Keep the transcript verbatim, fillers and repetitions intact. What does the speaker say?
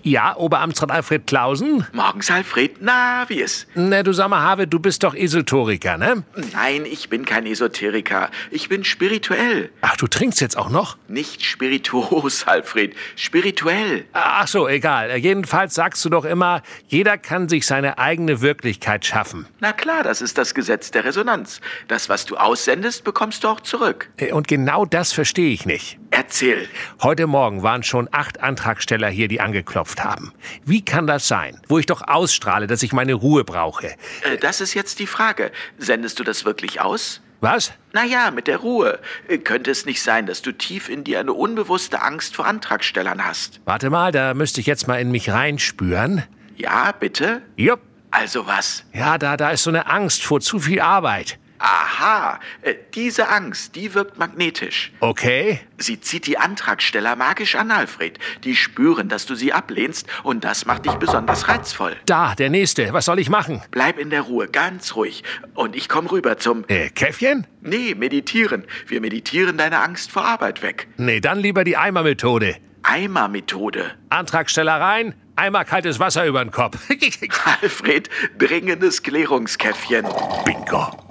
Ja, Oberamtsrat Alfred Clausen? Morgens, Alfred. Na, wie ist? Na, du sag mal, Harve, du bist doch Esoteriker, ne? Nein, ich bin kein Esoteriker. Ich bin spirituell. Ach, du trinkst jetzt auch noch? Nicht spirituos, Alfred. Spirituell. Ach so, egal. Jedenfalls sagst du doch immer, jeder kann sich seine eigene Wirklichkeit schaffen. Na klar, das ist das Gesetz der Resonanz. Das, was du aussendest, bekommst du auch zurück. Und genau das verstehe ich nicht. Erzähl. Heute Morgen waren schon acht Antragsteller hier, die angeklopft haben. Wie kann das sein, wo ich doch ausstrahle, dass ich meine Ruhe brauche? Äh, das ist jetzt die Frage. Sendest du das wirklich aus? Was? Naja, mit der Ruhe. Äh, Könnte es nicht sein, dass du tief in dir eine unbewusste Angst vor Antragstellern hast? Warte mal, da müsste ich jetzt mal in mich reinspüren. Ja, bitte? Jupp. Also was? Ja, da, da ist so eine Angst vor zu viel Arbeit. Aha, äh, diese Angst, die wirkt magnetisch. Okay. Sie zieht die Antragsteller magisch an, Alfred. Die spüren, dass du sie ablehnst und das macht dich besonders reizvoll. Da, der Nächste. Was soll ich machen? Bleib in der Ruhe, ganz ruhig. Und ich komm rüber zum... Äh, Käffchen? Nee, meditieren. Wir meditieren deine Angst vor Arbeit weg. Nee, dann lieber die Eimermethode. Eimermethode. Antragsteller rein, Eimer kaltes Wasser über den Kopf. Alfred, dringendes Klärungskäffchen. Bingo.